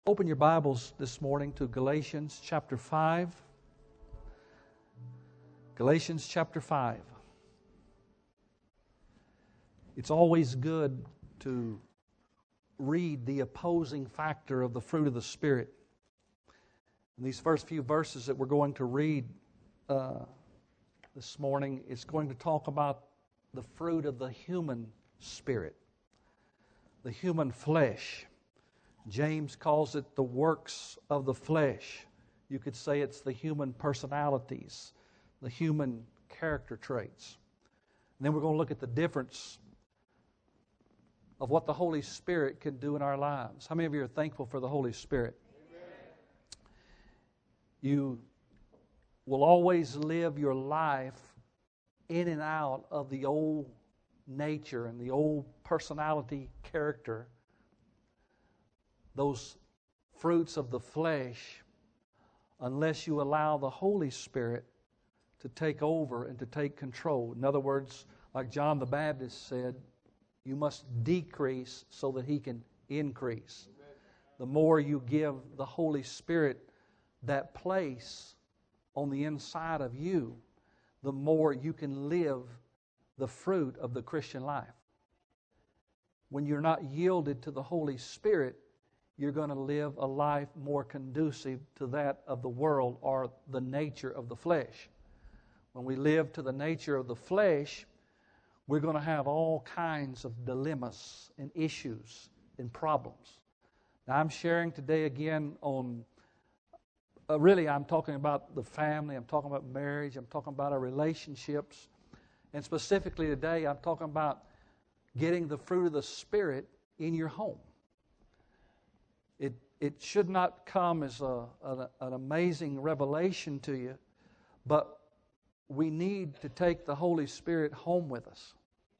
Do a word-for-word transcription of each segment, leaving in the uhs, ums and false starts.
Open your Bibles this morning to Galatians chapter five. Galatians chapter five. It's always good to read the opposing factor of the fruit of the Spirit. In these first few verses that we're going to read uh, this morning, it's going to talk about the fruit of the human spirit, the human flesh. James calls it the works of the flesh. You could say it's the human personalities, the human character traits. And then we're going to look at the difference of what the Holy Spirit can do in our lives. How many of you are thankful for the Holy Spirit? Amen. You will always live your life in and out of the old nature and the old personality character, those fruits of the flesh, unless you allow the Holy Spirit to take over and to take control. In other words, like John the Baptist said, you must decrease so that He can increase. Amen. The more you give the Holy Spirit that place on the inside of you, the more you can live the fruit of the Christian life. When you're not yielded to the Holy Spirit, you're going to live a life more conducive to that of the world or the nature of the flesh. When we live to the nature of the flesh, we're going to have all kinds of dilemmas and issues and problems. Now, I'm sharing today again on, uh, really I'm talking about the family, I'm talking about marriage, I'm talking about our relationships, and specifically today I'm talking about getting the fruit of the Spirit in your home. It it should not come as a, an, an amazing revelation to you, but we need to take the Holy Spirit home with us.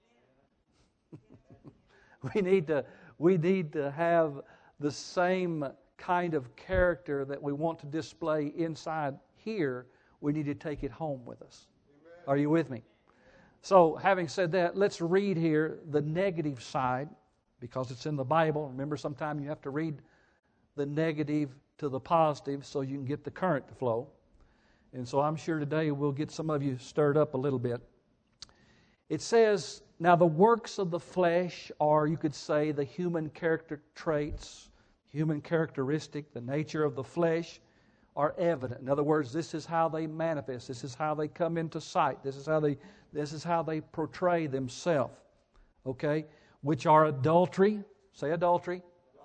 we need to we need to have the same kind of character that we want to display inside here. We need to take it home with us. Amen. Are you with me? So, having said that, let's read here the negative side, because it's in the Bible. Remember, sometimes you have to read the negative to the positive so you can get the current to flow. And so I'm sure today we'll get some of you stirred up a little bit. It says, now the works of the flesh are, you could say, the human character traits, human characteristic, the nature of the flesh are evident. In other words, this is how they manifest. This is how they come into sight. This is how they, this is how they portray themselves. Okay? Which are adultery. Say adultery.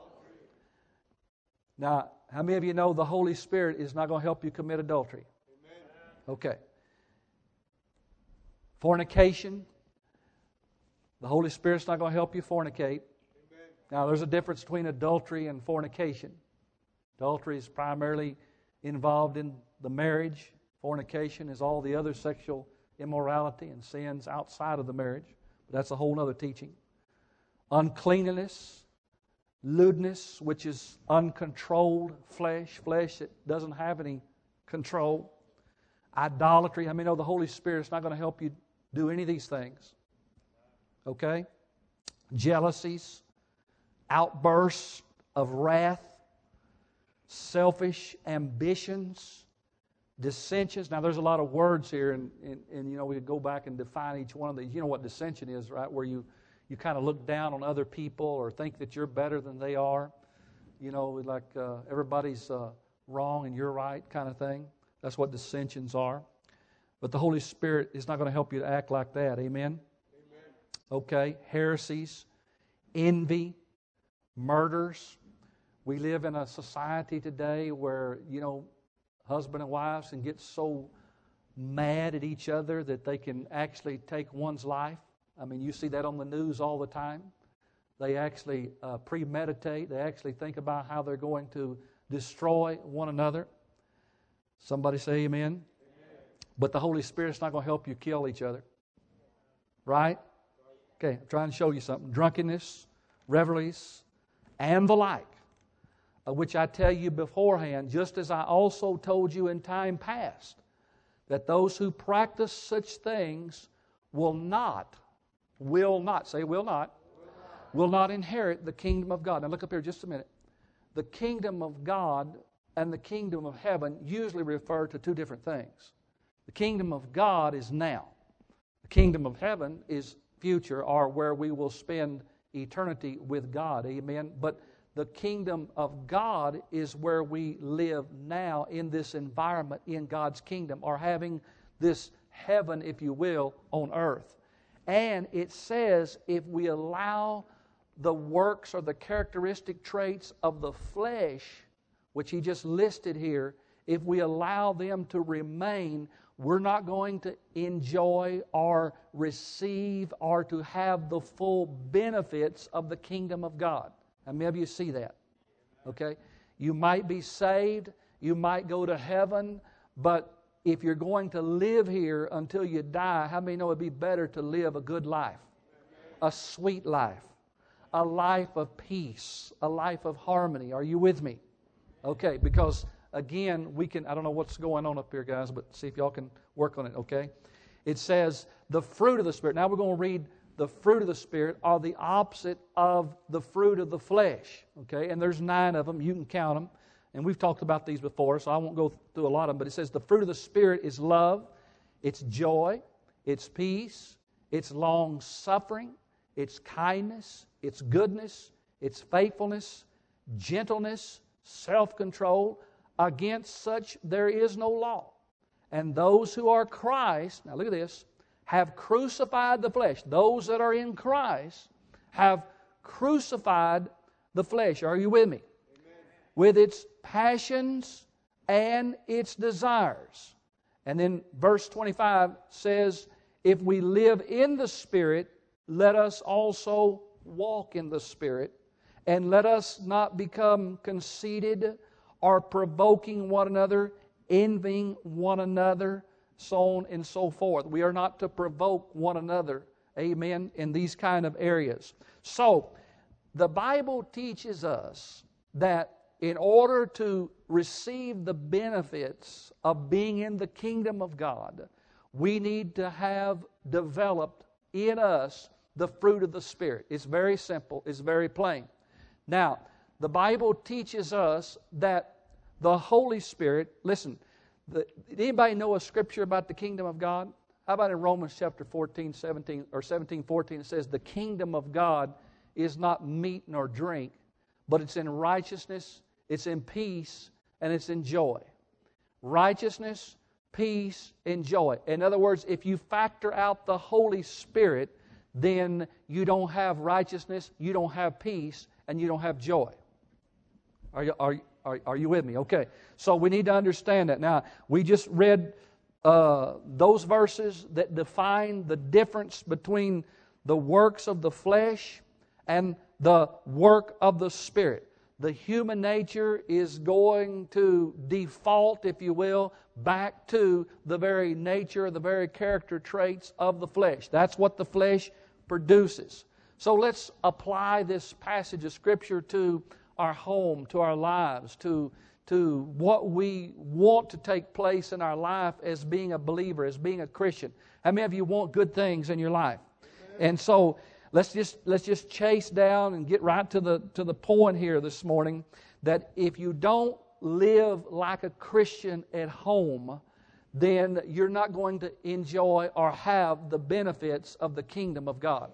Now, how many of you know the Holy Spirit is not going to help you commit adultery? Amen. Okay. Fornication. The Holy Spirit's not going to help you fornicate. Amen. Now, there's a difference between adultery and fornication. Adultery is primarily involved in the marriage. Fornication is all the other sexual immorality and sins outside of the marriage. But that's a whole other teaching. Uncleanness. Lewdness, which is uncontrolled flesh, flesh that doesn't have any control. Idolatry. I mean, know the Holy Spirit's not going to help you do any of these things. Okay? Jealousies, outbursts of wrath, selfish ambitions, dissensions. Now, there's a lot of words here, and, and, and you know, we could go back and define each one of these. You know what dissension is, right? Where you You kind of look down on other people or think that you're better than they are. You know, like uh, everybody's uh, wrong and you're right kind of thing. That's what dissensions are. But the Holy Spirit is not going to help you to act like that. Amen? Amen. Okay. Heresies, envy, murders. We live in a society today where, you know, husband and wives can get so mad at each other that they can actually take one's life. I mean, you see that on the news all the time. They actually uh, premeditate. They actually think about how they're going to destroy one another. Somebody say amen. Amen. But the Holy Spirit's not going to help you kill each other. Right? Okay, I'm trying to show you something. Drunkenness, revelries, and the like, of which I tell you beforehand, just as I also told you in time past, that those who practice such things will not Will not, say will not, will not, will not inherit the kingdom of God. Now look up here just a minute. the kingdom of God and the kingdom of heaven usually refer to two different things. The kingdom of God is now. The kingdom of heaven is future, or where we will spend eternity with God. Amen. But the kingdom of God is where we live now in this environment in God's kingdom, or having this heaven, if you will, on earth. And it says if we allow the works or the characteristic traits of the flesh, which he just listed here, if we allow them to remain, we're not going to enjoy or receive or to have the full benefits of the kingdom of God. How many of you see that? Okay? You might be saved, you might go to heaven, but if you're going to live here until you die, how many know it'd be better to live a good life? A sweet life. A life of peace. A life of harmony. Are you with me? Okay, because again, we can, I don't know what's going on up here, guys, but see if y'all can work on it, okay? It says the fruit of the Spirit. Now we're going to read the fruit of the Spirit are the opposite of the fruit of the flesh, okay? And there's nine of them. You can count them. And we've talked about these before, so I won't go through a lot of them. But it says the fruit of the Spirit is love, it's joy, it's peace, it's long-suffering, it's kindness, it's goodness, it's faithfulness, gentleness, self-control. Against such there is no law. And those who are Christ, now look at this, have crucified the flesh. Those that are in Christ have crucified the flesh. Are you with me? With its passions and its desires. And then verse twenty-five says, if we live in the Spirit, let us also walk in the Spirit, and let us not become conceited or provoking one another, envying one another, so on and so forth. We are not to provoke one another, amen, in these kind of areas. So, the Bible teaches us that in order to receive the benefits of being in the kingdom of God, we need to have developed in us the fruit of the Spirit. It's very simple. It's very plain. Now, the Bible teaches us that the Holy Spirit, listen, the, did anybody know a scripture about the kingdom of God? How about in Romans chapter fourteen, seventeen, or seventeen, fourteen, it says, the kingdom of God is not meat nor drink, but it's in righteousness, it's in peace, and it's in joy. Righteousness, peace, and joy. In other words, if you factor out the Holy Spirit, then you don't have righteousness, you don't have peace, and you don't have joy. Are you, are, are, are you with me? Okay. So we need to understand that. Now, we just read uh, those verses that define the difference between the works of the flesh and the work of the Spirit. The human nature is going to default, if you will, back to the very nature, the very character traits of the flesh. That's what the flesh produces. So let's apply this passage of Scripture to our home, to our lives, to, to what we want to take place in our life as being a believer, as being a Christian. How many of you want good things in your life? And so let's just let's just chase down and get right to the to the point here this morning, that if you don't live like a Christian at home, then you're not going to enjoy or have the benefits of the kingdom of God.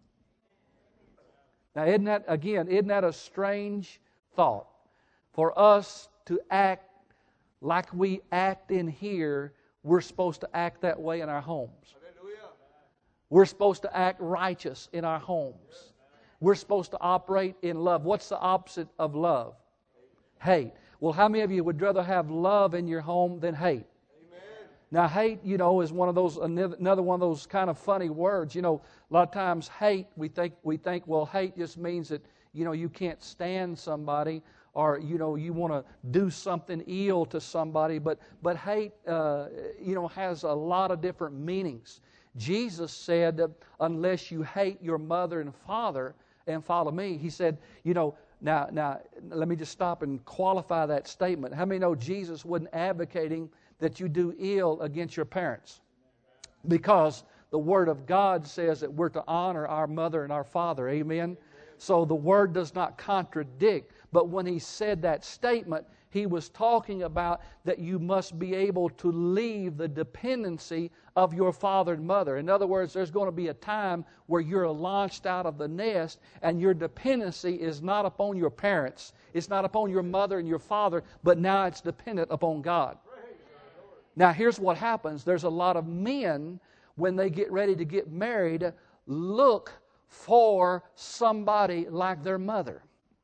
Now, isn't that, again, isn't that a strange thought? For us to act like we act in here, we're supposed to act that way in our homes. We're supposed to act righteous in our homes. We're supposed to operate in love. What's the opposite of love? Hate. Well, how many of you would rather have love in your home than hate? Now, hate, you know, is one of those, another one of those kind of funny words. You know, a lot of times hate, we think, we think, well, hate just means that, you know, you can't stand somebody, or, you know, you want to do something ill to somebody. But, but hate, uh, you know, has a lot of different meanings. Jesus said that unless you hate your mother and father and follow me, He said, you know, now, now, let me just stop and qualify that statement. How many know Jesus wasn't advocating that you do ill against your parents? Because the Word of God says that we're to honor our mother and our father. Amen? So the Word does not contradict. But when he said that statement, he was talking about that you must be able to leave the dependency of your father and mother. In other words, there's going to be a time where you're launched out of the nest and your dependency is not upon your parents. It's not upon your mother and your father, but now it's dependent upon God. Now, here's what happens. There's a lot of men, when they get ready to get married, look for somebody like their mother.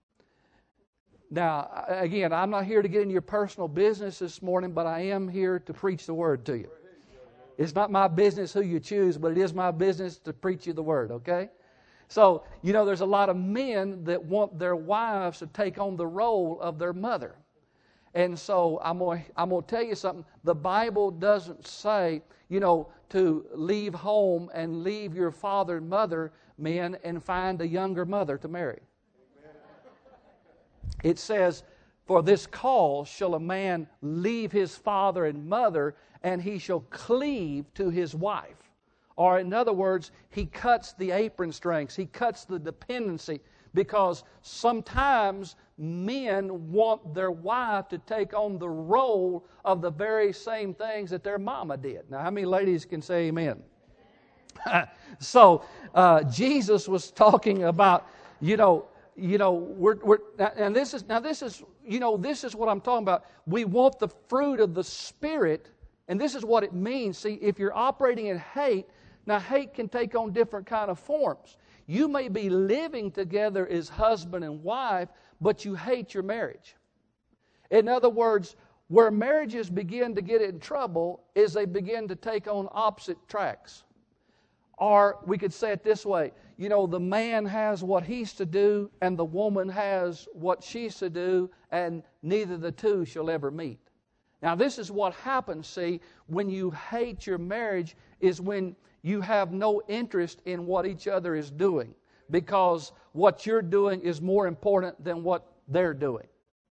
Now, again, I'm not here to get into your personal business this morning, but I am here to preach the Word to you. It's not my business who you choose, but it is my business to preach you the Word, okay? So, you know, there's a lot of men that want their wives to take on the role of their mother. And so I'm going to I'm going to tell you something. The Bible doesn't say, you know, to leave home and leave your father and mother, men, and find a younger mother to marry. It says, for this cause shall a man leave his father and mother, and he shall cleave to his wife. Or in other words, he cuts the apron strings. He cuts the dependency. Because sometimes men want their wife to take on the role of the very same things that their mama did. Now, how many ladies can say amen? so, uh, Jesus was talking about, you know, you know, we're, we're, and this is, now this is, you know, this is what I'm talking about. We want the fruit of the Spirit, and this is what it means. See, if you're operating in hate, now hate can take on different kind of forms. You may be living together as husband and wife, but you hate your marriage. In other words, where marriages begin to get in trouble is they begin to take on opposite tracks. Or we could say it this way, you know, the man has what he's to do and the woman has what she's to do, and neither the two shall ever meet. Now, this is what happens, see, when you hate your marriage, is when you have no interest in what each other is doing, because what you're doing is more important than what they're doing.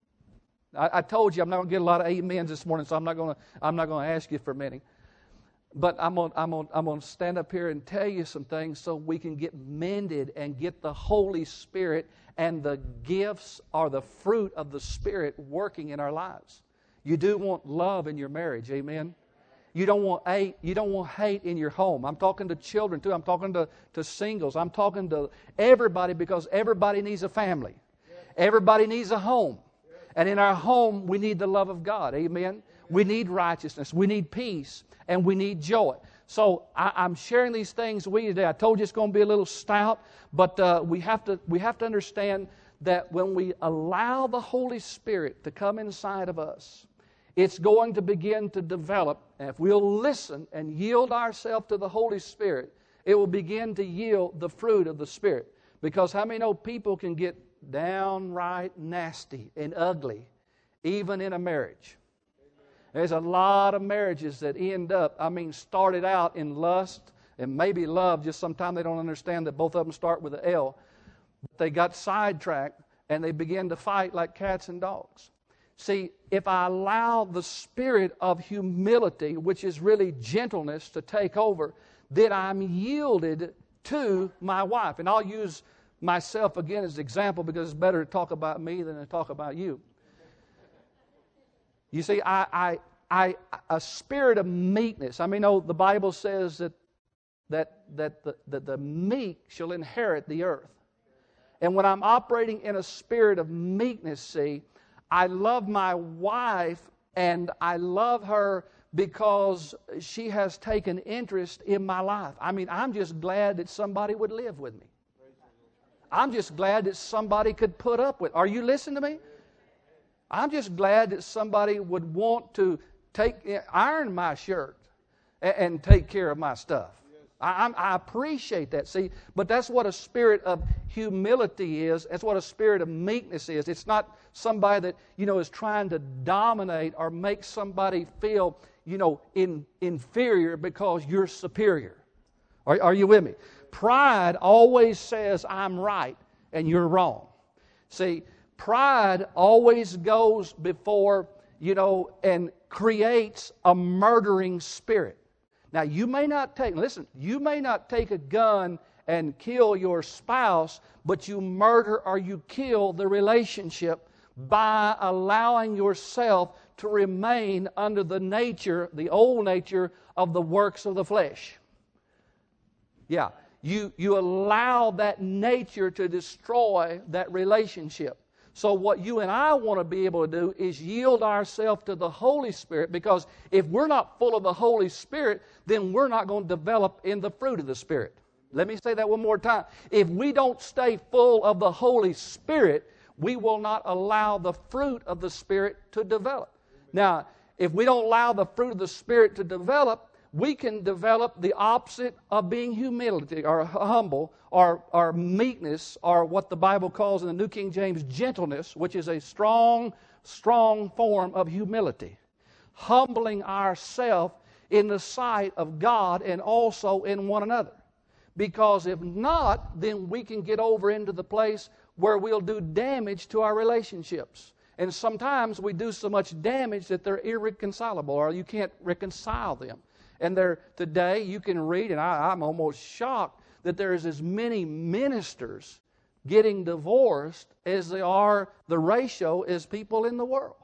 I, I told you I'm not going to get a lot of amens this morning, so I'm not going to I'm not going to ask you for many. But I'm going I'm going I'm going to stand up here and tell you some things so we can get mended and get the Holy Spirit and the gifts or the fruit of the Spirit working in our lives. You do want love in your marriage, amen. You don't want hate, you don't want hate in your home. I'm talking to children too. I'm talking to, to singles. I'm talking to everybody, because everybody needs a family. Everybody needs a home. And in our home, we need the love of God. Amen? We need righteousness. We need peace. And we need joy. So I, I'm sharing these things with you today. I told you it's going to be a little stout, but uh, we have to we have to understand that when we allow the Holy Spirit to come inside of us, it's going to begin to develop. And if we'll listen and yield ourselves to the Holy Spirit, it will begin to yield the fruit of the Spirit. Because how many know people can get downright nasty and ugly, even in a marriage? There's a lot of marriages that end up, I mean, started out in lust and maybe love, just sometimes they don't understand that both of them start with an L. But they got sidetracked and they begin to fight like cats and dogs. See, if I allow the spirit of humility, which is really gentleness, to take over, then I'm yielded to my wife. And I'll use myself again as an example, because it's better to talk about me than to talk about you. You see, I, I, I, a spirit of meekness. I mean, oh, the Bible says that that that the, that the meek shall inherit the earth. And when I'm operating in a spirit of meekness, see, I love my wife, and I love her because she has taken interest in my life. I mean, I'm just glad that somebody would live with me. I'm just glad that somebody could put up with. Are you listening to me? I'm just glad that somebody would want to take iron my shirt and, and take care of my stuff. I, I appreciate that, see, but that's what a spirit of humility is. That's what a spirit of meekness is. It's not somebody that, you know, is trying to dominate or make somebody feel, you know, in, inferior because you're superior. Are, are you with me? Pride always says I'm right and you're wrong. See, pride always goes before, you know, and creates a murdering spirit. Now, you may not take, listen, you may not take a gun and kill your spouse, but you murder or you kill the relationship by allowing yourself to remain under the nature, the old nature of the works of the flesh. Yeah, you, you allow that nature to destroy that relationship. So what you and I want to be able to do is yield ourselves to the Holy Spirit, because if we're not full of the Holy Spirit, then we're not going to develop in the fruit of the Spirit. Let me say that one more time. If we don't stay full of the Holy Spirit, we will not allow the fruit of the Spirit to develop. Now, if we don't allow the fruit of the Spirit to develop, we can develop the opposite of being humility or humble or, or meekness, or what the Bible calls in the New King James gentleness, which is a strong, strong form of humility. Humbling ourselves in the sight of God and also in one another. Because if not, then we can get over into the place where we'll do damage to our relationships. And sometimes we do so much damage that they're irreconcilable, or you can't reconcile them. And there today you can read, and I, I'm almost shocked that there's as many ministers getting divorced as there are the ratio as people in the world.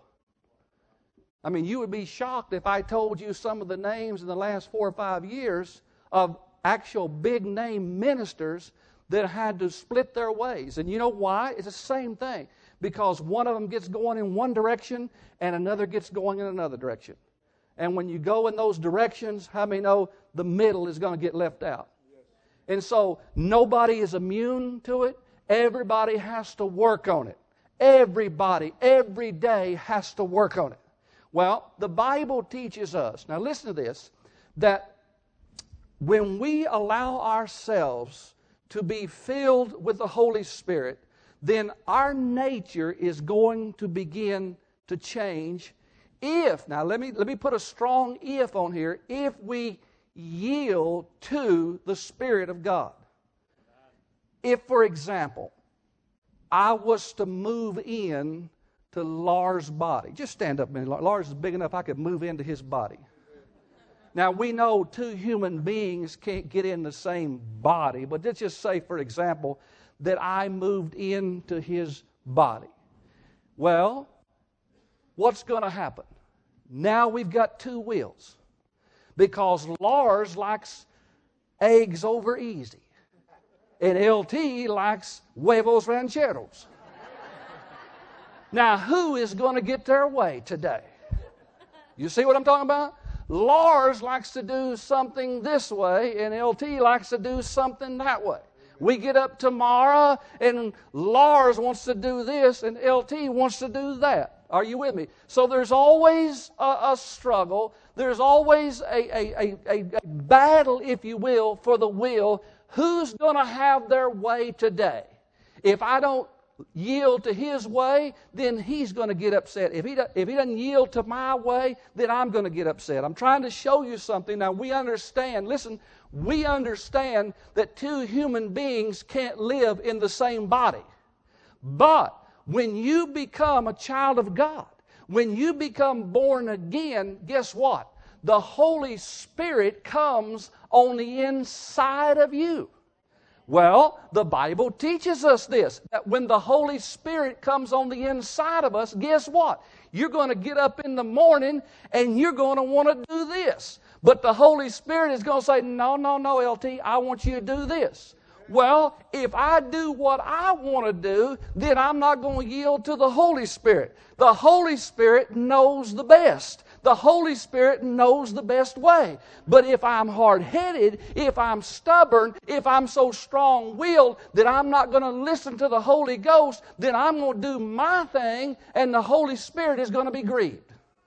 I mean, you would be shocked if I told you some of the names in the last four or five years of actual big name ministers that had to split their ways. And you know why? It's the same thing. Because one of them gets going in one direction and another gets going in another direction. And when you go in those directions, how many know the middle is going to get left out? And so nobody is immune to it. Everybody has to work on it. Everybody, every day has to work on it. Well, the Bible teaches us, now listen to this, that when we allow ourselves to be filled with the Holy Spirit, then our nature is going to begin to change. If, now let me, let me put a strong if on here, if we yield to the Spirit of God. If, for example, I was to move in to Lars' body. Just stand up a minute. Lars is big enough I could move into his body. Now, we know two human beings can't get in the same body, but let's just say, for example, that I moved into his body. Well, what's going to happen? Now we've got two wheels, because Lars likes eggs over easy, and L T likes huevos rancheros. Now, who is going to get their way today? You see what I'm talking about? Lars likes to do something this way, and L T likes to do something that way. We get up tomorrow, and Lars wants to do this, and L T wants to do that. Are you with me? So there's always a, a struggle. There's always a, a, a, a battle, if you will, for the will. Who's going to have their way today? If I don't yield to his way, then he's going to get upset. If he, do, if he doesn't yield to my way, then I'm going to get upset. I'm trying to show you something. Now, we understand, listen, we understand that two human beings can't live in the same body. But when you become a child of God, when you become born again, guess what? The Holy Spirit comes on the inside of you. Well, the Bible teaches us this, that when the Holy Spirit comes on the inside of us, guess what? You're going to get up in the morning and you're going to want to do this. But the Holy Spirit is going to say, no, no, no, L T, I want you to do this. Well, if I do what I want to do, then I'm not going to yield to the Holy Spirit. The Holy Spirit knows the best. The Holy Spirit knows the best way. But if I'm hard-headed, if I'm stubborn, if I'm so strong-willed that I'm not going to listen to the Holy Ghost, then I'm going to do my thing and the Holy Spirit is going to be grieved.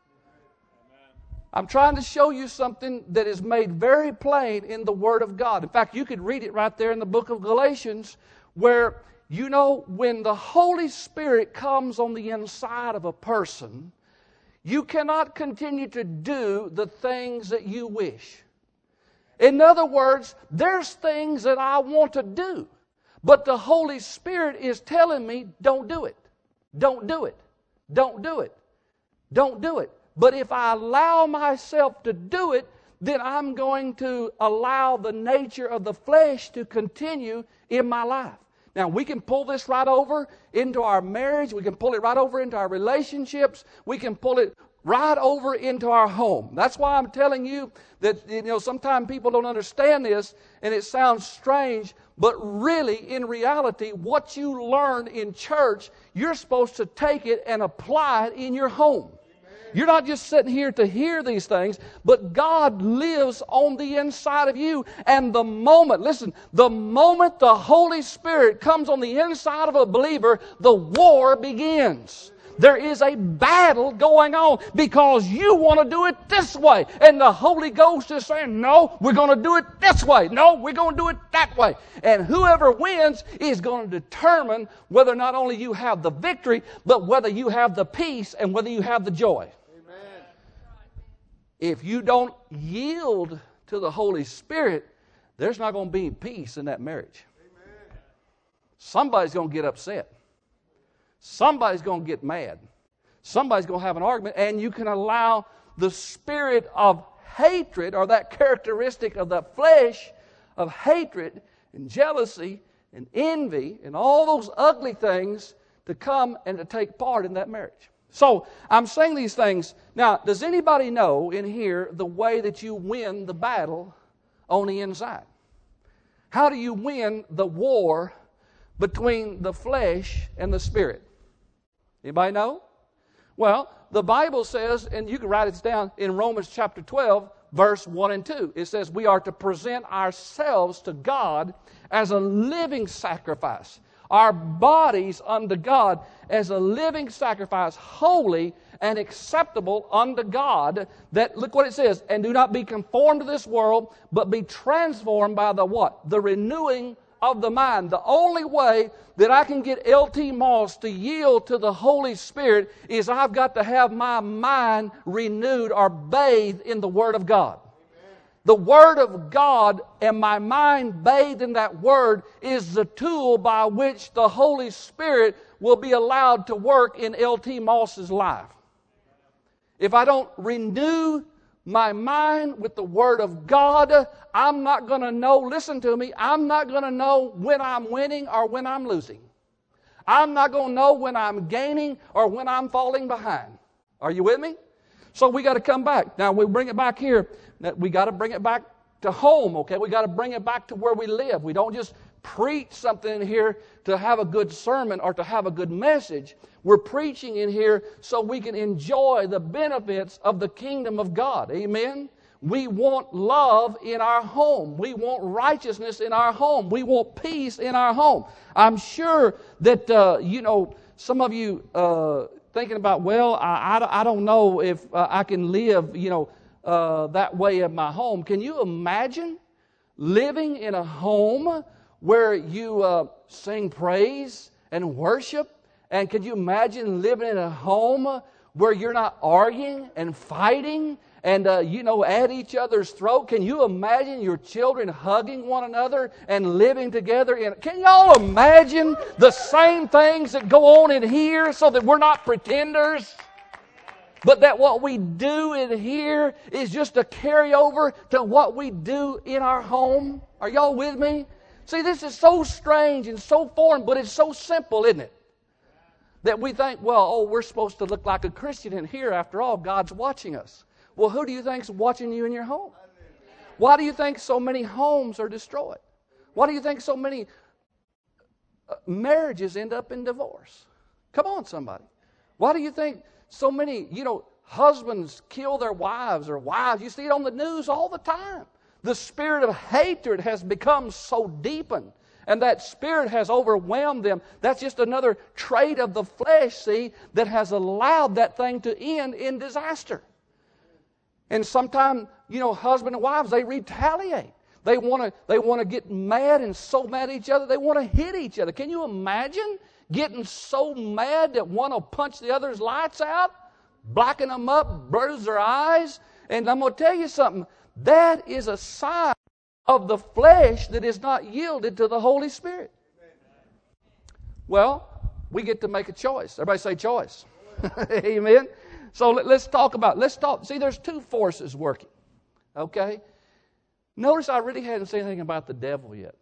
I'm trying to show you something that is made very plain in the Word of God. In fact, you could read it right there in the book of Galatians, where, you know, when the Holy Spirit comes on the inside of a person, you cannot continue to do the things that you wish. In other words, there's things that I want to do, but the Holy Spirit is telling me, don't do it. Don't do it. Don't do it. Don't do it. But if I allow myself to do it, then I'm going to allow the nature of the flesh to continue in my life. Now, we can pull this right over into our marriage. We can pull it right over into our relationships. We can pull it right over into our home. That's why I'm telling you that, you know, sometimes people don't understand this, and it sounds strange, but really, in reality, what you learn in church, you're supposed to take it and apply it in your home. You're not just sitting here to hear these things, but God lives on the inside of you. And the moment, listen, the moment the Holy Spirit comes on the inside of a believer, the war begins. There is a battle going on because you want to do it this way. And the Holy Ghost is saying, no, we're going to do it this way. No, we're going to do it that way. And whoever wins is going to determine whether not only you have the victory, but whether you have the peace and whether you have the joy. Amen. If you don't yield to the Holy Spirit, there's not going to be peace in that marriage. Amen. Somebody's going to get upset. Somebody's going to get mad. Somebody's going to have an argument, and you can allow the spirit of hatred, or that characteristic of the flesh of hatred and jealousy and envy and all those ugly things to come and to take part in that marriage. So I'm saying these things. Now, does anybody know in here the way that you win the battle on the inside? How do you win the war between the flesh and the spirit? Anybody know? Well, the Bible says, and you can write it down in Romans chapter twelve, verse one and two. It says, we are to present ourselves to God as a living sacrifice. Our bodies unto God as a living sacrifice, holy and acceptable unto God. That, look what it says, and do not be conformed to this world, but be transformed by the what? The renewing of the mind. The only way that I can get L T Moss to yield to the Holy Spirit is I've got to have my mind renewed or bathed in the Word of God. Amen. The Word of God and my mind bathed in that Word is the tool by which the Holy Spirit will be allowed to work in L T Moss's life. If I don't renew my mind with the Word of God, I'm not going to know, listen to me, I'm not going to know when I'm winning or when I'm losing. I'm not going to know when I'm gaining or when I'm falling behind. Are you with me? So we got to come back. Now we bring it back here. We got to bring it back to home, okay? We got to bring it back to where we live. We don't just preach something in here to have a good sermon or to have a good message. We're preaching in here so we can enjoy the benefits of the kingdom of God. Amen? We want love in our home. We want righteousness in our home. We want peace in our home. I'm sure that, uh, you know, some of you uh, thinking about, well, I, I, I don't know if uh, I can live, you know, uh, that way in my home. Can you imagine living in a home where you uh, sing praise and worship? And could you imagine living in a home where you're not arguing and fighting and, uh, you know, at each other's throat? Can you imagine your children hugging one another and living together? In, can y'all imagine the same things that go on in here so that we're not pretenders? But that what we do in here is just a carryover to what we do in our home? Are y'all with me? See, this is so strange and so foreign, but it's so simple, isn't it? That we think, well, oh, we're supposed to look like a Christian in here. After all, God's watching us. Well, who do you think's watching you in your home? Why do you think so many homes are destroyed? Why do you think so many marriages end up in divorce? Come on, somebody. Why do you think so many, you know, husbands kill their wives or wives? You see it on the news all the time. The spirit of hatred has become so deepened, and that spirit has overwhelmed them. That's just another trait of the flesh, see, that has allowed that thing to end in disaster. And sometimes, you know, husband and wives, they retaliate. They want to they want to get mad and so mad at each other, they want to hit each other. Can you imagine getting so mad that one will punch the other's lights out, blacken them up, bruise their eyes? And I'm going to tell you something. That is a sign of the flesh that is not yielded to the Holy Spirit. Well, we get to make a choice. Everybody say choice. Amen. So let's talk about, let's talk. See, there's two forces working. Okay? Notice I really hadn't said anything about the devil yet.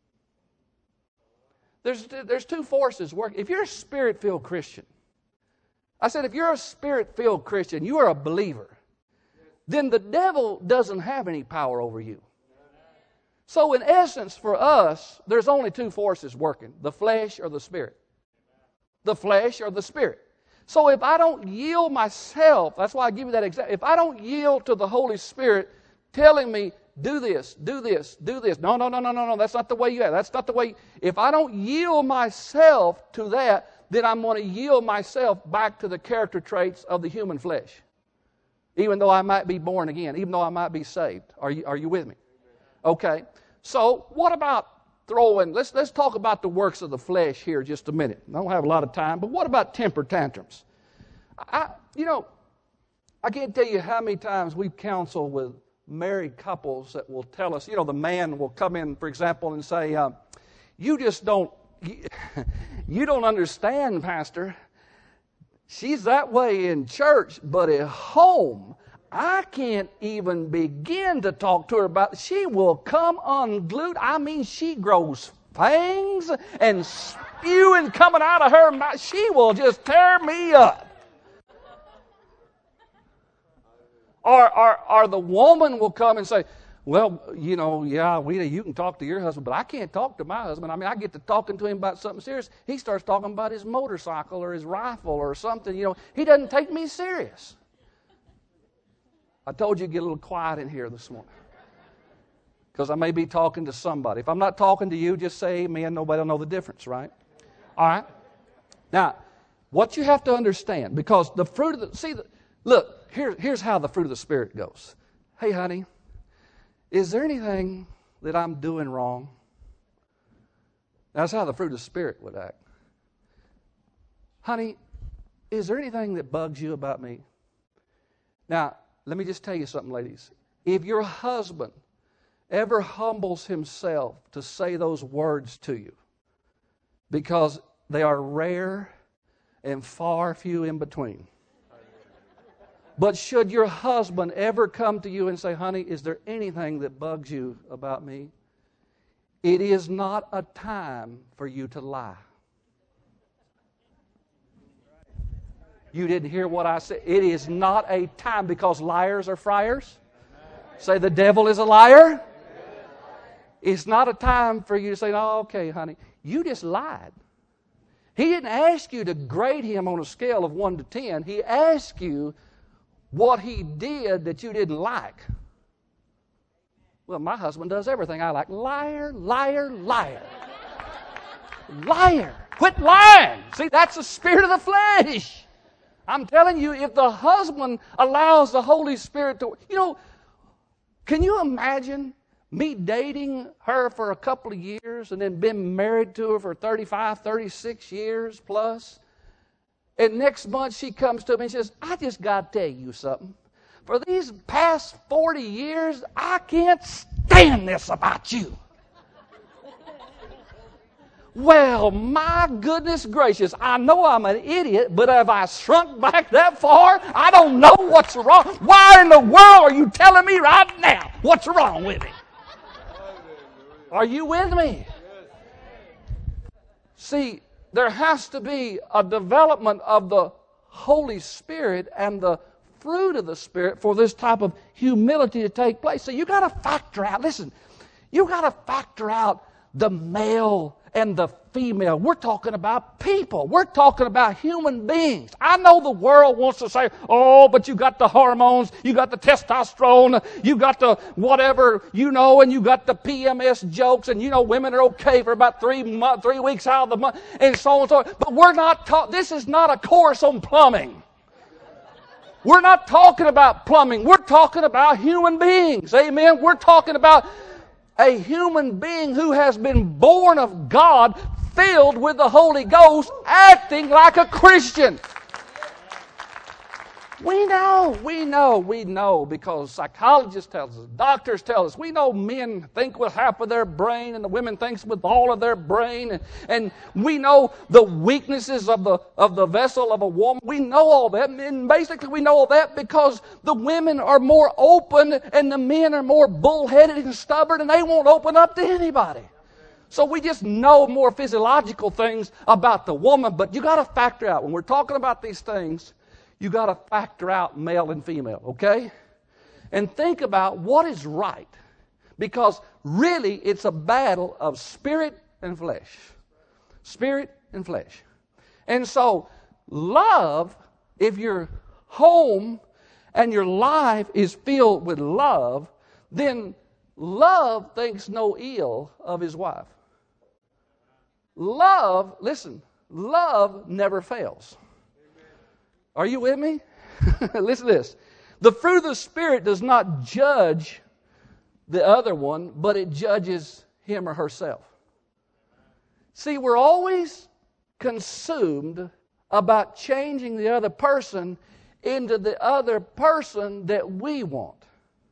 There's, there's two forces working. If you're a Spirit-filled Christian, I said if you're a Spirit-filled Christian, you are a believer, then the devil doesn't have any power over you. So in essence, for us, there's only two forces working, the flesh or the Spirit. The flesh or the Spirit. So if I don't yield myself, that's why I give you that example. If I don't yield to the Holy Spirit telling me, do this, do this, do this. No, no, no, no, no, no. That's not the way you act. That's not the way. If I don't yield myself to that, then I'm going to yield myself back to the character traits of the human flesh. Even though I might be born again, even though I might be saved. Are you, are you with me? Okay. So what about throwing, let's, let's talk about the works of the flesh here just a minute. I don't have a lot of time, but what about temper tantrums? I, you know, I can't tell you how many times we've counseled with married couples that will tell us, you know, the man will come in, for example, and say, uh, you just don't, you don't understand, Pastor. She's that way in church, but at home, I can't even begin to talk to her about, she will come unglued. I mean, she grows fangs and spewing coming out of her mouth. She will just tear me up. Or, or, or the woman will come and say, well, you know, yeah, we, you can talk to your husband, but I can't talk to my husband. I mean, I get to talking to him about something serious. He starts talking about his motorcycle or his rifle or something. You know, he doesn't take me serious. I told you to get a little quiet in here this morning because I may be talking to somebody. If I'm not talking to you, just say amen. Nobody will know the difference, right? All right. Now, what you have to understand, because the fruit of the, see, the, look, here, here's how the fruit of the Spirit goes. Hey, honey, is there anything that I'm doing wrong? That's how the fruit of the Spirit would act. Honey, is there anything that bugs you about me? Now, let me just tell you something, ladies. If your husband ever humbles himself to say those words to you, because they are rare and far few in between. But should your husband ever come to you and say, honey, is there anything that bugs you about me? It is not a time for you to lie. You didn't hear what I said. It is not a time, because liars are friars. Say the devil is a liar. It's not a time for you to say, oh, okay, honey, you just lied. He didn't ask you to grade him on a scale of one to ten. He asked you what he did that you didn't like. Well, my husband does everything I like. Liar, liar, liar. Liar. Quit lying. See, that's the spirit of the flesh. I'm telling you, if the husband allows the Holy Spirit to, you know, can you imagine me dating her for a couple of years and then being married to her for thirty-five, thirty-six years plus? And next month she comes to me and says, I just got to tell you something. For these past forty years, I can't stand this about you. Well, my goodness gracious, I know I'm an idiot, but have I shrunk back that far? I don't know what's wrong. Why in the world are you telling me right now what's wrong with me? Are you with me? See, there has to be a development of the Holy Spirit and the fruit of the Spirit for this type of humility to take place. So you got to factor out, listen, you got to factor out the male and the female. We're talking about people. We're talking about human beings. I know the world wants to say, oh, but you got the hormones, you got the testosterone, you got the whatever, you know, and you got the P M S jokes, and you know women are okay for about three months, three weeks out of the month, and so on and so on. But we're not taught, this is not a course on plumbing. We're not talking about plumbing. We're talking about human beings. Amen? We're talking about a human being who has been born of God, filled with the Holy Ghost, acting like a Christian. We know, we know, we know, because psychologists tell us, doctors tell us, we know men think with half of their brain and the women thinks with all of their brain, and, and we know the weaknesses of the of the vessel of a woman. We know all that, and basically we know all that because the women are more open and the men are more bullheaded and stubborn, and they won't open up to anybody. So we just know more physiological things about the woman, but you got to factor out, when we're talking about these things, you got to factor out male and female, okay? And think about what is right. Because really, it's a battle of spirit and flesh. Spirit and flesh. And so, love, if your home and your life is filled with love, then love thinks no ill of his wife. Love, listen, love never fails. Are you with me? Listen to this. The fruit of the Spirit does not judge the other one, but it judges him or herself. See, we're always consumed about changing the other person into the other person that we want.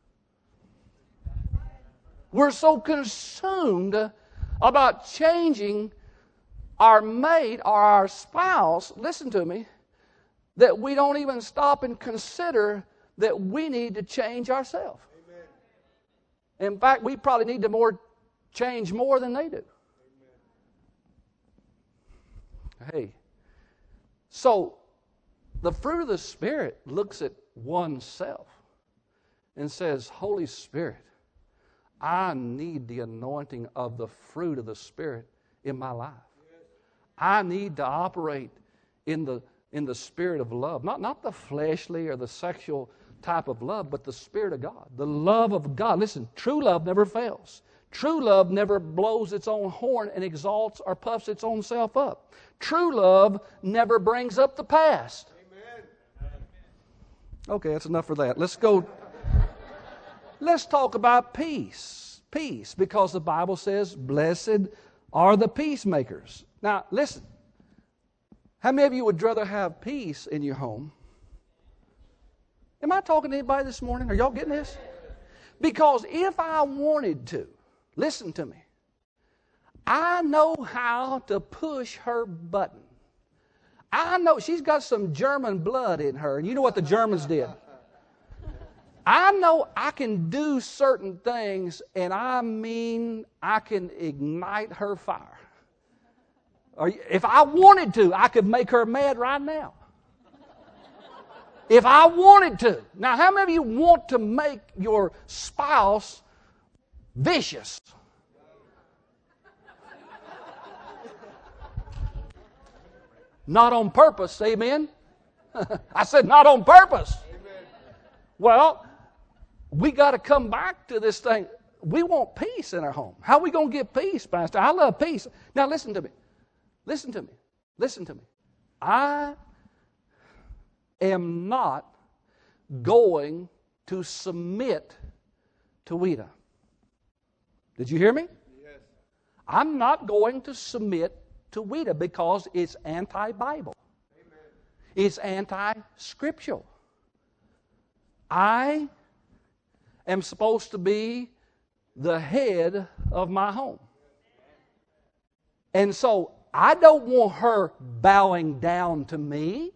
We're so consumed about changing our mate or our spouse, listen to me, that we don't even stop and consider that we need to change ourselves. In fact, we probably need to more change more than they do. Amen. Hey, so the fruit of the Spirit looks at oneself and says, Holy Spirit, I need the anointing of the fruit of the Spirit in my life. I need to operate in the in the spirit of love. Not, not the fleshly or the sexual type of love, but the Spirit of God. The love of God. Listen, true love never fails. True love never blows its own horn and exalts or puffs its own self up. True love never brings up the past. Amen. Okay, that's enough for that. Let's go. Let's talk about peace. Peace, because the Bible says, blessed are the peacemakers. Now, listen. How many of you would rather have peace in your home? Am I talking to anybody this morning? Are y'all getting this? Because if I wanted to, listen to me, I know how to push her button. I know she's got some German blood in her, and you know what the Germans did. I know I can do certain things, and I mean I can ignite her fire. If I wanted to, I could make her mad right now. If I wanted to. Now, how many of you want to make your spouse vicious? Not on purpose, amen? I said not on purpose. Amen. Well, we got to come back to this thing. We want peace in our home. How are we going to get peace, Pastor? I love peace. Now, listen to me. Listen to me. Listen to me. I am not going to submit to Weta. Did you hear me? Yes. I'm not going to submit to Weta because it's anti-Bible. Amen. It's anti-scriptural. I am supposed to be the head of my home. And so I don't want her bowing down to me.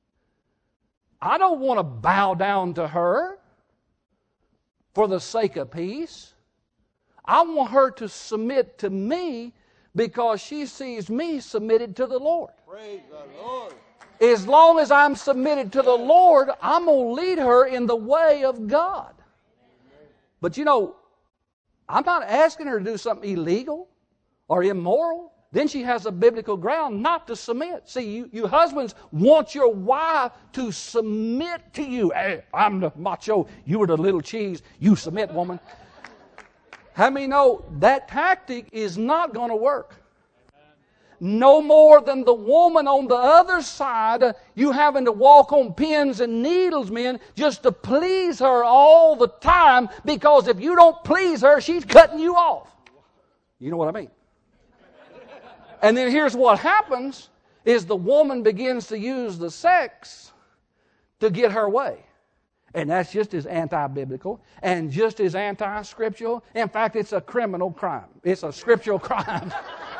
I don't want to bow down to her for the sake of peace. I want her to submit to me because she sees me submitted to the Lord. Praise the Lord. As long as I'm submitted to the Lord, I'm going to lead her in the way of God. But you know, I'm not asking her to do something illegal or immoral. Then she has a biblical ground not to submit. See, you, you husbands want your wife to submit to you. Hey, I'm the macho. You are the little cheese. You submit, woman. How many know that tactic is not going to work? No more than the woman on the other side, you having to walk on pins and needles, men, just to please her all the time, because if you don't please her, she's cutting you off. You know what I mean? And then here's what happens, is the woman begins to use the sex to get her way. And that's just as anti-biblical and just as anti-scriptural. In fact, it's a criminal crime. It's a scriptural crime.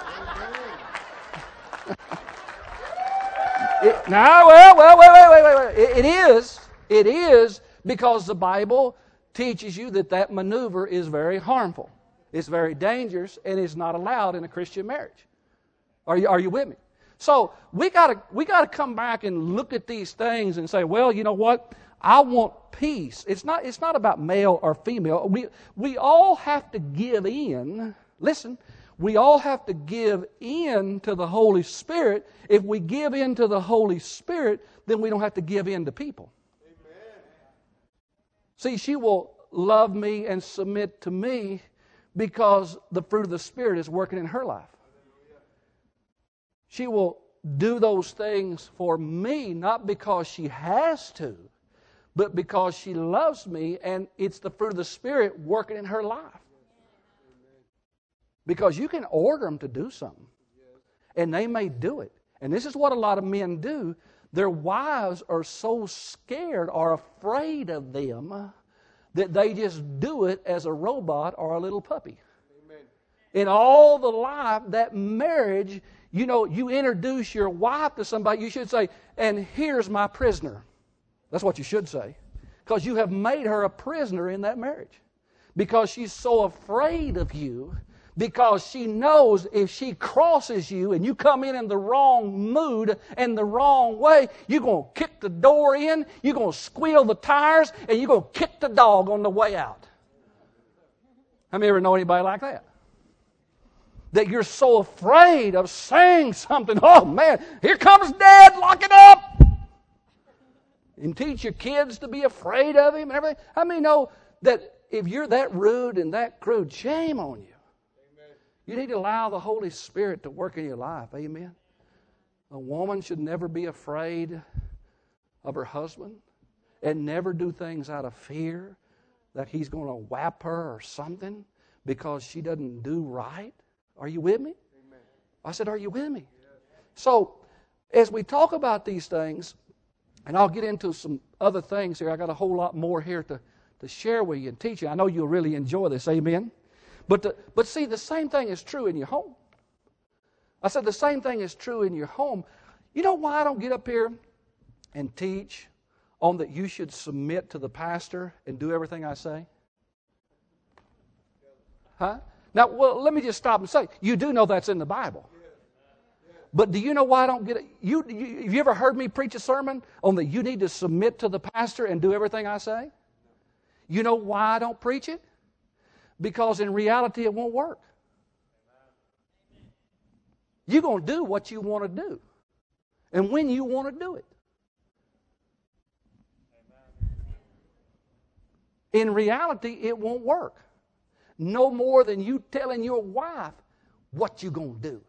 it, now, well, well, wait, wait, wait, wait, wait. It, it is. It is because the Bible teaches you that that maneuver is very harmful. It's very dangerous and is not allowed in a Christian marriage. Are you, are you with me? So we gotta we gotta come back and look at these things and say, well, you know what? I want peace. It's not it's not about male or female. We we all have to give in. Listen, we all have to give in to the Holy Spirit. If we give in to the Holy Spirit, then we don't have to give in to people. Amen. See, she will love me and submit to me because the fruit of the Spirit is working in her life. She will do those things for me, not because she has to, but because she loves me, and it's the fruit of the Spirit working in her life. Because you can order them to do something, and they may do it. And this is what a lot of men do. Their wives are so scared or afraid of them that they just do it as a robot or a little puppy. Amen. In all the life, that marriage, you know, you introduce your wife to somebody, you should say, and here's my prisoner. That's what you should say. Because you have made her a prisoner in that marriage. Because she's so afraid of you. Because she knows if she crosses you and you come in in the wrong mood and the wrong way, you're going to kick the door in, you're going to squeal the tires, and you're going to kick the dog on the way out. How many ever know anybody like that? That you're so afraid of saying something. Oh man, here comes Dad, lock it up. And teach your kids to be afraid of him and everything. How many know that if you're that rude and that crude, shame on you. Amen. You need to allow the Holy Spirit to work in your life. Amen. A woman should never be afraid of her husband and never do things out of fear that he's going to whap her or something because she doesn't do right. Are you with me? Amen. I said, are you with me? Yes. So, as we talk about these things, and I'll get into some other things here. I got a whole lot more here to, to share with you and teach you. I know you'll really enjoy this. Amen? But, the, but see, the same thing is true in your home. I said the same thing is true in your home. You know why I don't get up here and teach on that you should submit to the pastor and do everything I say? Huh? Now, well, let me just stop and say, you do know that's in the Bible. But do you know why I don't get it? You, you, have you ever heard me preach a sermon on that you need to submit to the pastor and do everything I say? You know why I don't preach it? Because in reality it won't work. You're going to do what you want to do. And when you want to do it. In reality, it won't work. No more than you telling your wife what you're going to do.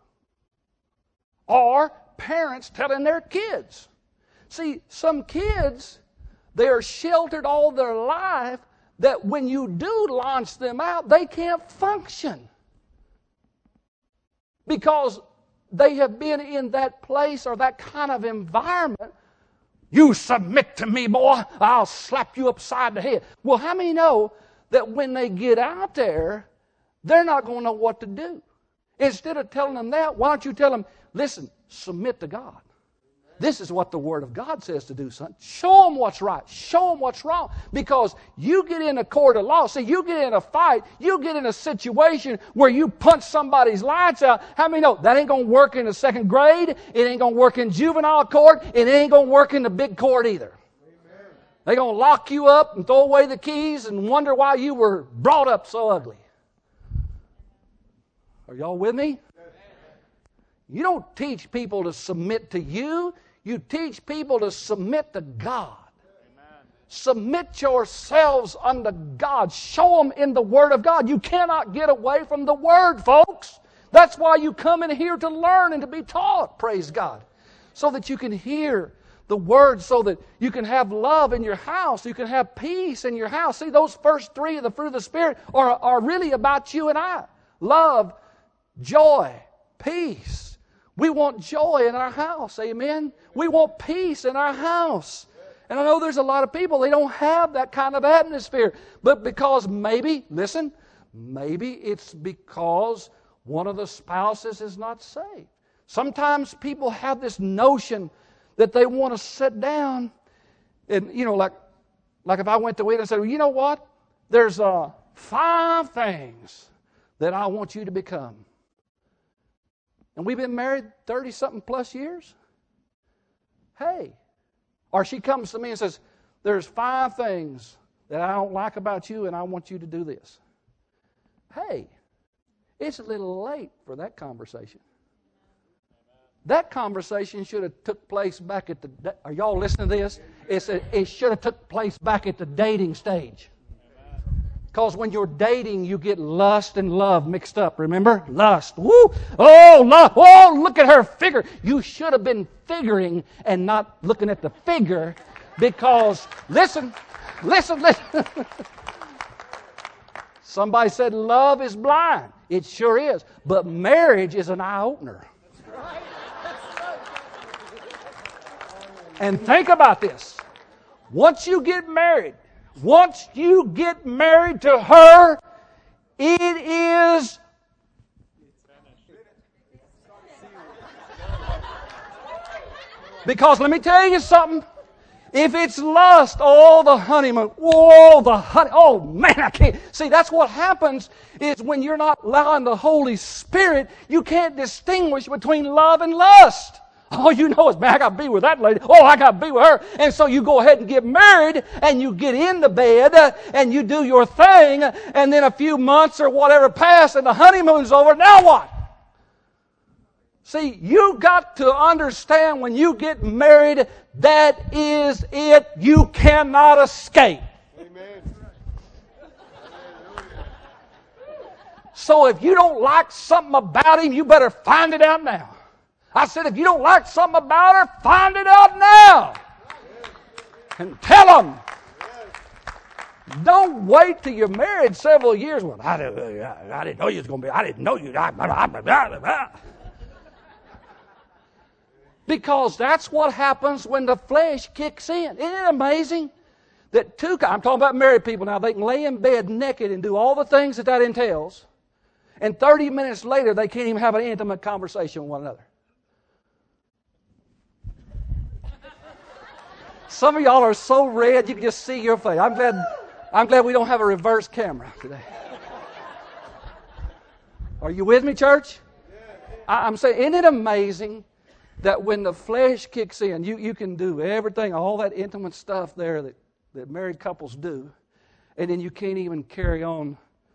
Or parents telling their kids. See, some kids, they are sheltered all their life that when you do launch them out, they can't function. Because they have been in that place or that kind of environment. You submit to me, boy, I'll slap you upside the head. Well, how many know that when they get out there, they're not going to know what to do? Instead of telling them that, why don't you tell them, listen, submit to God. This is what the Word of God says to do, son. Show them what's right. Show them what's wrong. Because you get in a court of law. See, you get in a fight. You get in a situation where you punch somebody's lights out. How many know that ain't going to work in the second grade? It ain't going to work in juvenile court. And it ain't going to work in the big court either. Amen. They're going to lock you up and throw away the keys and wonder why you were brought up so ugly. Are y'all with me? You don't teach people to submit to you. You teach people to submit to God. Amen. Submit yourselves unto God. Show them in the Word of God. You cannot get away from the Word, folks. That's why you come in here to learn and to be taught, praise God. So that you can hear the Word, so that you can have love in your house. You can have peace in your house. See, those first three of the fruit of the Spirit are, are really about you and I. Love, joy, peace. We want joy in our house, amen? We want peace in our house. And I know there's a lot of people, they don't have that kind of atmosphere. But because maybe, listen, maybe it's because one of the spouses is not saved. Sometimes people have this notion that they want to sit down and, you know, like, like if I went to Wheaton and said, well, you know what? There's uh, five things that I want you to become. And we've been married thirty-something plus years. Hey. Or she comes to me and says, there's five things that I don't like about you and I want you to do this. Hey, it's a little late for that conversation. That conversation should have took place back at the, are y'all listening to this? It's a, it should have took place back at the dating stage. Because when you're dating, you get lust and love mixed up. Remember? Lust. Woo! Oh, love. Oh, look at her figure. You should have been figuring and not looking at the figure because, listen, listen, listen. Somebody said love is blind. It sure is. But marriage is an eye-opener. And think about this. Once you get married, Once you get married to her, it is because let me tell you something. If it's lust, oh, the honeymoon, whoa, the honey, oh man, I can't. See, that's what happens is when you're not allowing the Holy Spirit, you can't distinguish between love and lust. All you know is, man, I got to be with that lady. Oh, I got to be with her. And so you go ahead and get married, and you get in the bed, uh, and you do your thing, and then a few months or whatever pass, and the honeymoon's over. Now what? See, you got to understand when you get married, that is it. You cannot escape. Amen. So if you don't like something about him, you better find it out now. I said, if you don't like something about her, find it out now. And tell them. Don't wait till you're married several years. Well, I didn't, I didn't know you was going to be. I didn't know you. Because that's what happens when the flesh kicks in. Isn't it amazing that two, I'm talking about married people now, they can lay in bed naked and do all the things that that entails. And thirty minutes later, they can't even have an intimate conversation with one another. Some of y'all are so red you can just see your face. I'm glad, I'm glad we don't have a reverse camera today. Are you with me, church? I, I'm saying, isn't it amazing that when the flesh kicks in, you, you can do everything, all that intimate stuff there that, that married couples do, and then you can't even carry on.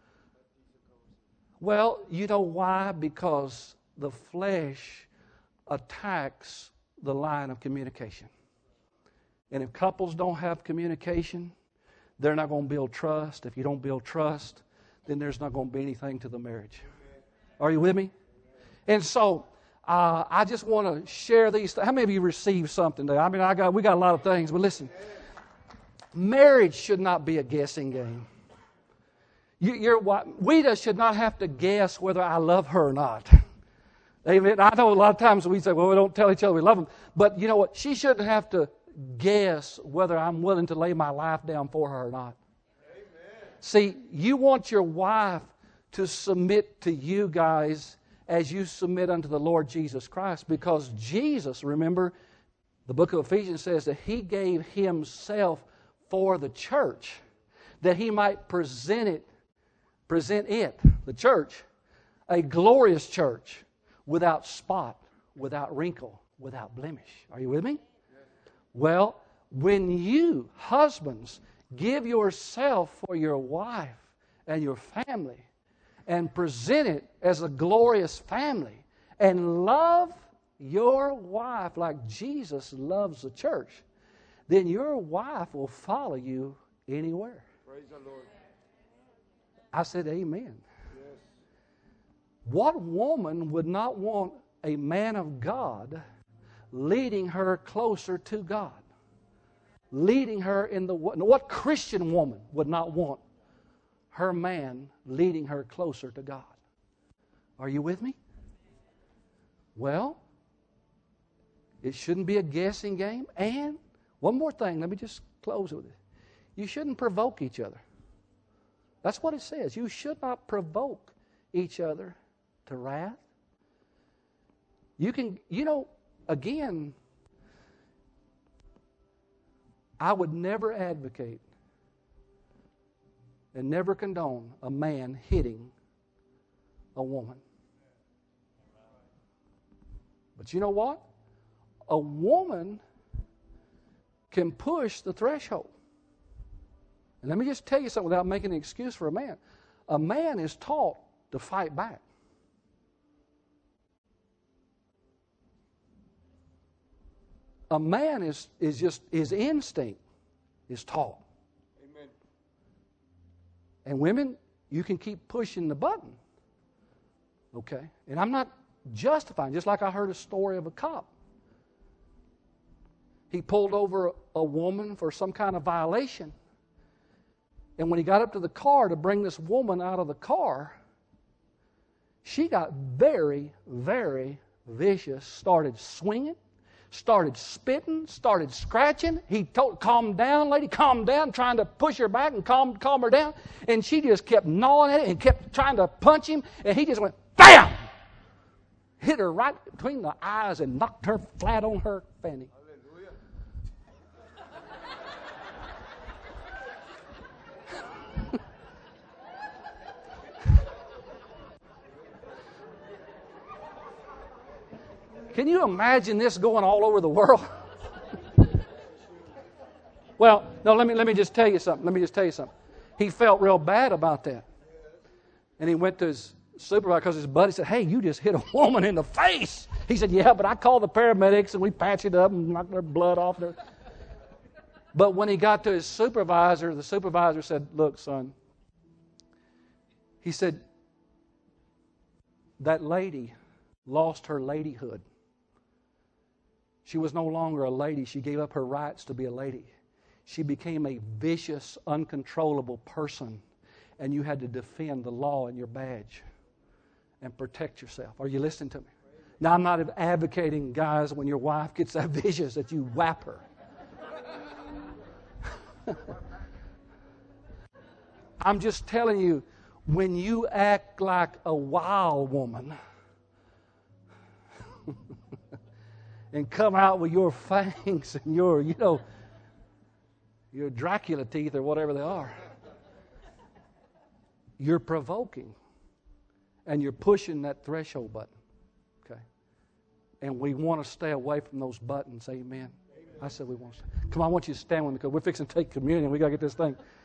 Well, you know why? Because the flesh attacks the line of communication. And if couples don't have communication, they're not going to build trust. If you don't build trust, then there's not going to be anything to the marriage. Are you with me? And so, uh, I just want to share these. Th- How many of you received something today? I mean, I got we got a lot of things, but listen. Marriage should not be a guessing game. You, you're, we just should not have to guess whether I love her or not. Amen. I know a lot of times we say, well, we don't tell each other we love them. But you know what? She shouldn't have to guess whether I'm willing to lay my life down for her or not. Amen. See, you want your wife to submit to you guys as you submit unto the Lord Jesus Christ, because Jesus, remember, the book of Ephesians says that He gave Himself for the church, that He might present it, present it, the church, a glorious church, without spot, without wrinkle, without blemish. Are you with me? Well, when you, husbands, give yourself for your wife and your family and present it as a glorious family and love your wife like Jesus loves the church, then your wife will follow you anywhere. Praise the Lord. I said amen. Yes. What woman would not want a man of God leading her closer to God? Leading her in the... What Christian woman would not want her man leading her closer to God? Are you with me? Well, it shouldn't be a guessing game. And One more thing. Let me just close with it. You shouldn't provoke each other. That's what it says. You should not provoke each other to wrath. You can, you know, again, I would never advocate and never condone a man hitting a woman. But you know what? A woman can push the threshold. And let me just tell you something without making an excuse for a man. A man is taught to fight back. A man is, is just, his instinct is taught. Amen. And women, you can keep pushing the button. Okay? And I'm not justifying, just like I heard a story of a cop. He pulled over a woman for some kind of violation. And when he got up to the car to bring this woman out of the car, she got very, very vicious, started swinging, started spitting, started scratching. He told, calm down, lady, calm down, trying to push her back and calm, calm her down. And she just kept gnawing at it and kept trying to punch him. And he just went, bam! Hit her right between the eyes and knocked her flat on her fanny. Hallelujah. Can you imagine this going all over the world? Well, no, let me let me just tell you something. Let me just tell you something. He felt real bad about that. And he went to his supervisor because his buddy said, hey, you just hit a woman in the face. He said, yeah, but I called the paramedics and we patched it up and knocked their blood off. Their... But when he got to his supervisor, the supervisor said, look, son, he said, that lady lost her ladyhood. She was no longer a lady. She gave up her rights to be a lady. She became a vicious, uncontrollable person, and you had to defend the law and your badge and protect yourself. Are you listening to me? Now, I'm not advocating, guys, when your wife gets that vicious that you whap her. I'm just telling you, when you act like a wild woman and come out with your fangs and your, you know, your Dracula teeth or whatever they are, you're provoking and you're pushing that threshold button. Okay? And we want to stay away from those buttons. Amen. Amen. I said we want to. Come on, I want you to stand with me because we're fixing to take communion. We got to get this thing.